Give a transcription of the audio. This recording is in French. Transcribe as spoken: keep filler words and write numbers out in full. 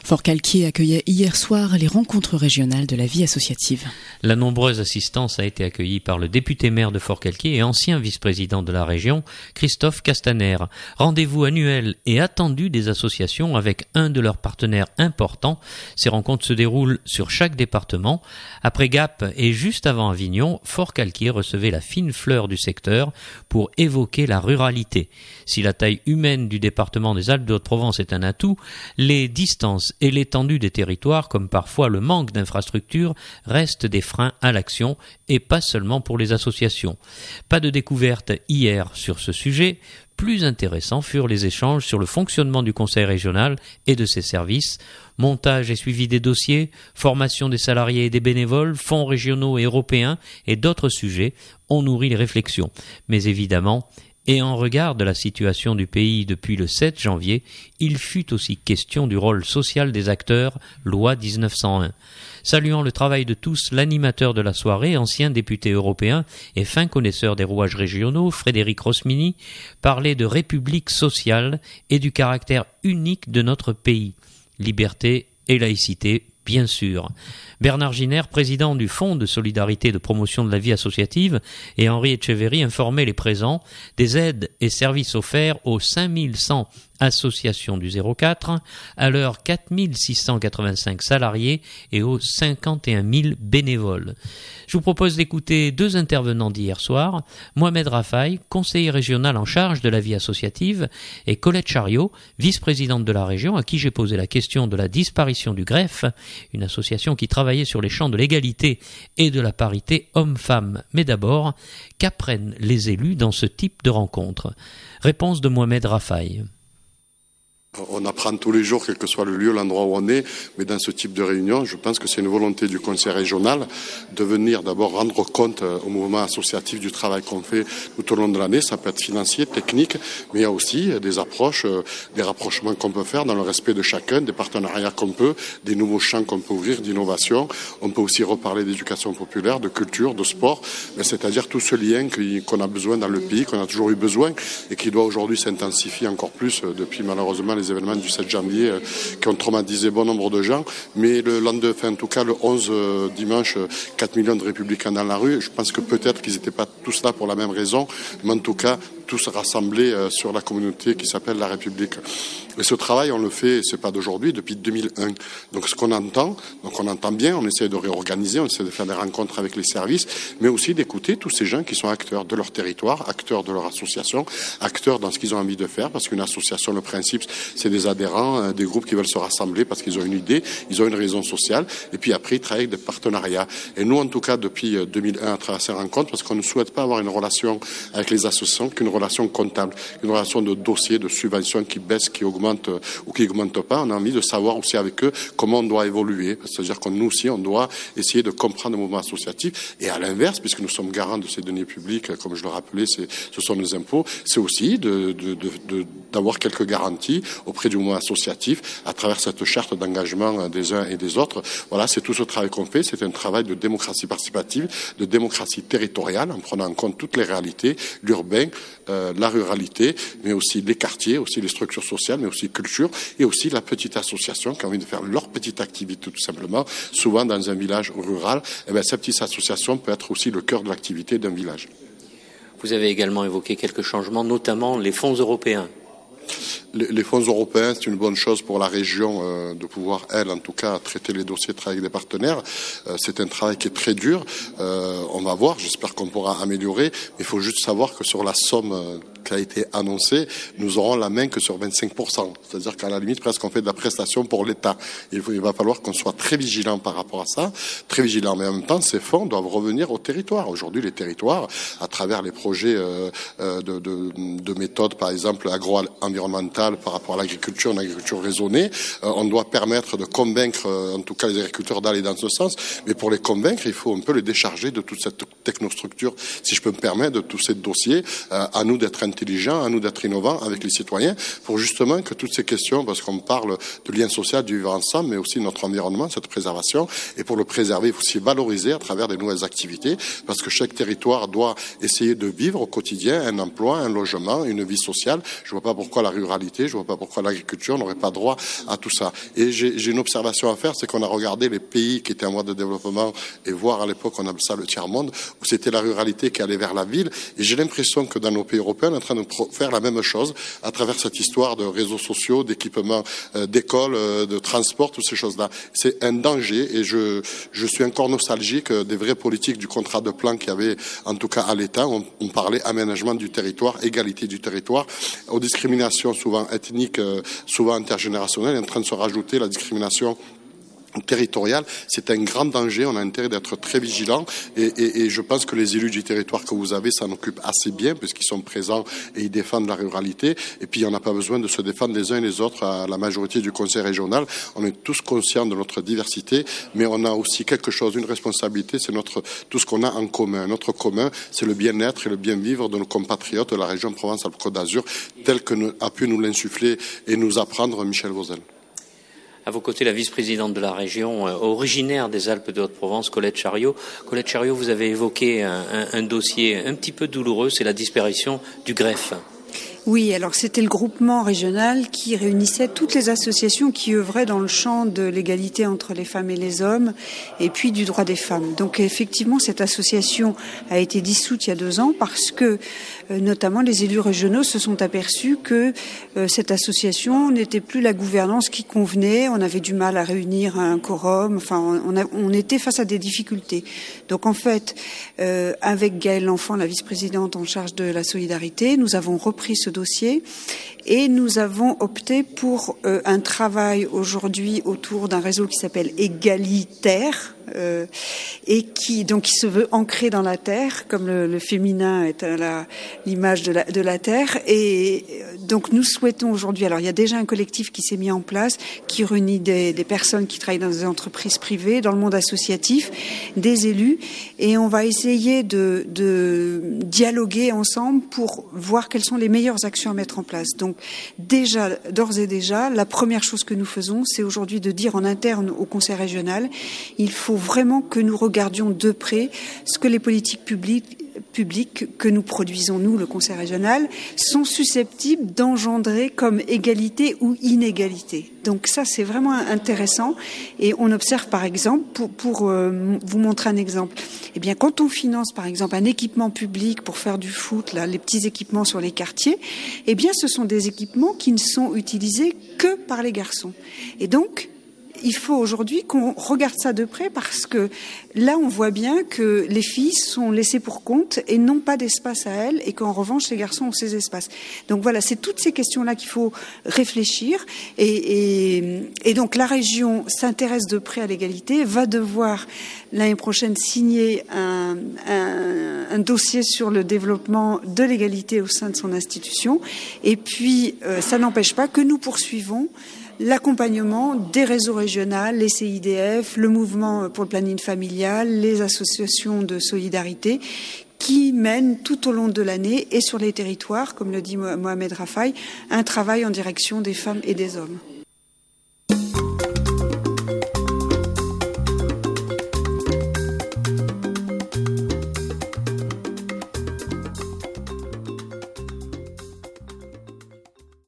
Forcalquier accueillait hier soir les rencontres régionales de la vie associative. La nombreuse assistance a été accueillie par le député-maire de Forcalquier et ancien vice-président de la région, Christophe Castaner. Rendez-vous annuel et attendu des associations avec un de leurs partenaires importants. Ces rencontres se déroulent sur chaque département. Après Gap et juste avant Avignon, Forcalquier recevait la fine fleur du secteur pour évoquer la ruralité. Si la taille humaine du département des Alpes-de-Haute-Provence est un atout, les distances et l'étendue des territoires, comme parfois le manque d'infrastructures, restent des freins à l'action, et pas seulement pour les associations. Pas de découverte hier sur ce sujet. Plus intéressants furent les échanges sur le fonctionnement du conseil régional et de ses services, montage et suivi des dossiers, formation des salariés et des bénévoles, fonds régionaux et européens et d'autres sujets ont nourri les réflexions. Mais évidemment, et en regard de la situation du pays depuis le sept janvier, il fut aussi question du rôle social des acteurs, loi dix-neuf cent un. Saluant le travail de tous, l'animateur de la soirée, ancien député européen et fin connaisseur des rouages régionaux, Frédéric Rosmini, parlait de république sociale et du caractère unique de notre pays. Liberté et laïcité, bien sûr. Bernard Giner, président du Fonds de solidarité de promotion de la vie associative, et Henri Etcheverry informaient les présents des aides et services offerts aux cinq mille cent associations du zéro quatre, à leurs quatre mille six cent quatre-vingt-cinq salariés et aux cinquante et un mille bénévoles. Je vous propose d'écouter deux intervenants d'hier soir, Mohamed Rafaï, conseiller régional en charge de la vie associative, et Colette Chariot, vice-présidente de la région, à qui j'ai posé la question de la disparition du greffe, une association qui travaillait sur les champs de l'égalité et de la parité homme-femme. Mais d'abord, qu'apprennent les élus dans ce type de rencontre? Réponse de Mohamed Rafaï. On apprend tous les jours, quel que soit le lieu, l'endroit où on est, mais dans ce type de réunion, je pense que c'est une volonté du conseil régional de venir d'abord rendre compte au mouvement associatif du travail qu'on fait tout au long de l'année. Ça peut être financier, technique, mais il y a aussi des approches, des rapprochements qu'on peut faire dans le respect de chacun, des partenariats qu'on peut, des nouveaux champs qu'on peut ouvrir, d'innovation. On peut aussi reparler d'éducation populaire, de culture, de sport, c'est-à-dire tout ce lien qu'on a besoin dans le pays, qu'on a toujours eu besoin et qui doit aujourd'hui s'intensifier encore plus depuis malheureusement les les événements du sept janvier euh, qui ont traumatisé bon nombre de gens, mais le lendemain, enfin, en tout cas le onze euh, dimanche, quatre millions de républicains dans la rue, je pense que peut-être qu'ils n'étaient pas tous là pour la même raison, mais en tout cas tous rassemblés euh, sur la communauté qui s'appelle la République. Et ce travail, on le fait, c'est pas d'aujourd'hui, depuis deux mille un. Donc ce qu'on entend, donc on entend bien, on essaie de réorganiser, on essaie de faire des rencontres avec les services, mais aussi d'écouter tous ces gens qui sont acteurs de leur territoire, acteurs de leur association, acteurs dans ce qu'ils ont envie de faire, parce qu'une association, le principe, c'est des adhérents, des groupes qui veulent se rassembler parce qu'ils ont une idée, ils ont une raison sociale, et puis après, ils travaillent avec des partenariats. Et nous, en tout cas, depuis deux mille un, à travers ces rencontres, parce qu'on ne souhaite pas avoir une relation avec les associations qu'une relation comptable, une relation de dossier, de subvention qui baisse, qui augmente ou qui n'augmente pas. On a envie de savoir aussi avec eux comment on doit évoluer. C'est-à-dire que nous aussi, on doit essayer de comprendre le mouvement associatif. Et à l'inverse, puisque nous sommes garants de ces deniers publics, comme je le rappelais, c'est, ce sont nos impôts, c'est aussi de, de, de, de, d'avoir quelques garanties auprès du mouvement associatif à travers cette charte d'engagement des uns et des autres. Voilà, c'est tout ce travail qu'on fait. C'est un travail de démocratie participative, de démocratie territoriale, en prenant en compte toutes les réalités, l'urbain, euh, la ruralité, mais aussi les quartiers, aussi les structures sociales, mais aussi culture, et aussi la petite association qui a envie de faire leur petite activité tout simplement, souvent dans un village rural. Et bien, cette petite association peut être aussi le cœur de l'activité d'un village. Vous avez également évoqué quelques changements, notamment les fonds européens. Les fonds européens, c'est une bonne chose pour la région euh, de pouvoir, elle, en tout cas, traiter les dossiers, travailler avec des partenaires. Euh, c'est un travail qui est très dur. Euh, on va voir, j'espère qu'on pourra améliorer. Mais il faut juste savoir que sur la somme euh, qui a été annoncée, nous aurons la main que sur vingt-cinq pour cent. C'est-à-dire qu'à la limite, presque on fait de la prestation pour l'État. Il, faut, il va falloir qu'on soit très vigilant par rapport à ça, très vigilant. Mais en même temps, ces fonds doivent revenir au territoire. Aujourd'hui, les territoires, à travers les projets euh, euh, de, de, de méthodes, par exemple, agro-environnementales, par rapport à l'agriculture, une agriculture raisonnée. Euh, on doit permettre de convaincre, euh, en tout cas les agriculteurs, d'aller dans ce sens. Mais pour les convaincre, il faut un peu les décharger de toute cette technostructure, si je peux me permettre, de tous ces dossiers. Euh, à nous d'être intelligents, à nous d'être innovants avec les citoyens pour justement que toutes ces questions, parce qu'on parle de lien social, du vivre ensemble, mais aussi notre environnement, cette préservation, et pour le préserver, il faut aussi valoriser à travers des nouvelles activités, parce que chaque territoire doit essayer de vivre au quotidien un emploi, un logement, une vie sociale. Je vois pas pourquoi la ruralité, je vois pas pourquoi l'agriculture n'aurait pas droit à tout ça. Et j'ai, j'ai une observation à faire, c'est qu'on a regardé les pays qui étaient en voie de développement et voir à l'époque, on appelait ça le tiers-monde, où c'était la ruralité qui allait vers la ville. Et j'ai l'impression que dans nos pays européens, on est en train de faire la même chose à travers cette histoire de réseaux sociaux, d'équipements, euh, d'écoles, euh, de transport, toutes ces choses-là. C'est un danger et je, je suis encore nostalgique des vraies politiques du contrat de plan qu'il y avait, en tout cas à l'État. On, on parlait aménagement du territoire, égalité du territoire, aux discriminations souvent ethniques, euh, souvent intergénérationnelles, est en train de se rajouter la discrimination territorial, c'est un grand danger, on a intérêt d'être très vigilant et, et, et je pense que les élus du territoire que vous avez s'en occupent assez bien puisqu'ils sont présents et ils défendent la ruralité et puis on n'a pas besoin de se défendre les uns et les autres à la majorité du conseil régional, on est tous conscients de notre diversité mais on a aussi quelque chose, une responsabilité, c'est notre tout ce qu'on a en commun, notre commun c'est le bien-être et le bien-vivre de nos compatriotes de la région Provence-Alpes-Côte d'Azur tel que nous, a pu nous l'insuffler et nous apprendre Michel Vauzel. À vos côtés, la vice-présidente de la région, euh, originaire des Alpes de Haute-Provence, Colette Chariot. Colette Chariot, vous avez évoqué un, un, un dossier un petit peu douloureux, c'est la disparition du greffe. Oui, alors c'était le groupement régional qui réunissait toutes les associations qui œuvraient dans le champ de l'égalité entre les femmes et les hommes et puis du droit des femmes. Donc effectivement, cette association a été dissoute il y a deux ans parce que euh, notamment les élus régionaux se sont aperçus que euh, cette association n'était plus la gouvernance qui convenait, on avait du mal à réunir un quorum, enfin on, a, on était face à des difficultés. Donc en fait, euh, avec Gaëlle L'Enfant, la vice-présidente en charge de la solidarité, nous avons repris ce dossier et nous avons opté pour euh, un travail aujourd'hui autour d'un réseau qui s'appelle Égalitaire euh, et qui donc qui se veut ancré dans la terre comme le, le féminin est à la, l'image de la, de la terre et donc nous souhaitons aujourd'hui, alors il y a déjà un collectif qui s'est mis en place qui réunit des, des personnes qui travaillent dans des entreprises privées, dans le monde associatif, des élus et on va essayer de, de dialoguer ensemble pour voir quelles sont les meilleures actions à mettre en place. Donc déjà, d'ores et déjà, la première chose que nous faisons, c'est aujourd'hui de dire en interne au Conseil régional, il faut vraiment que nous regardions de près ce que les politiques publiques publiques que nous produisons, nous, le Conseil régional, sont susceptibles d'engendrer comme égalité ou inégalité. Donc ça, c'est vraiment intéressant. Et on observe, par exemple, pour, pour euh, vous montrer un exemple, eh bien, quand on finance, par exemple, un équipement public pour faire du foot, là, les petits équipements sur les quartiers, eh bien, ce sont des équipements qui ne sont utilisés que par les garçons. Et donc, il faut aujourd'hui qu'on regarde ça de près parce que là, on voit bien que les filles sont laissées pour compte et n'ont pas d'espace à elles et qu'en revanche, les garçons ont ces espaces. Donc voilà, c'est toutes ces questions-là qu'il faut réfléchir et, et, et donc la région s'intéresse de près à l'égalité, va devoir l'année prochaine signer un, un, un dossier sur le développement de l'égalité au sein de son institution et puis euh, ça n'empêche pas que nous poursuivons l'accompagnement des réseaux régionaux, les C I D F, le mouvement pour le planning familial, les associations de solidarité qui mènent tout au long de l'année et sur les territoires, comme le dit Mohamed Raffaï, un travail en direction des femmes et des hommes.